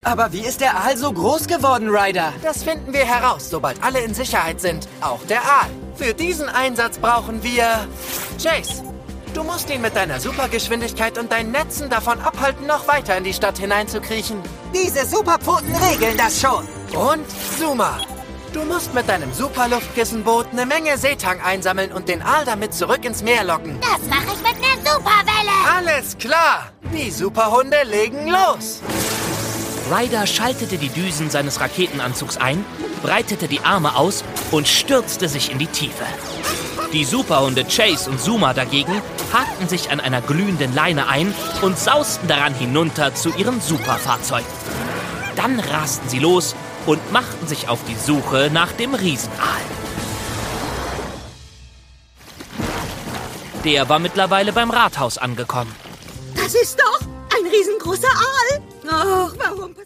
Aber wie ist der Aal so groß geworden, Ryder? Das finden wir heraus, sobald alle in Sicherheit sind. Auch der Aal. Für diesen Einsatz brauchen wir... Chase, du musst ihn mit deiner Supergeschwindigkeit und deinen Netzen davon abhalten, noch weiter in die Stadt hineinzukriechen. Diese Superpfoten regeln das schon. Und Zuma, du musst mit deinem Superluftkissenboot eine Menge Seetang einsammeln und den Aal damit zurück ins Meer locken. Das mache ich mit einer Superwelle. Alles klar! Die Superhunde legen los! Ryder schaltete die Düsen seines Raketenanzugs ein, breitete die Arme aus und stürzte sich in die Tiefe. Die Superhunde Chase und Zuma dagegen hakten sich an einer glühenden Leine ein und sausten daran hinunter zu ihren Superfahrzeugen. Dann rasten sie los und machten sich auf die Suche nach dem Riesenaal. Der war mittlerweile beim Rathaus angekommen. Das ist doch ein riesengroßer Aal. Ach, warum